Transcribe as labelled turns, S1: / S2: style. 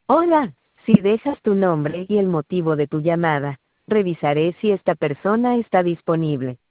S1: Hola, si dejas tu nombre y el motivo de tu llamada, revisaré si esta persona está disponible.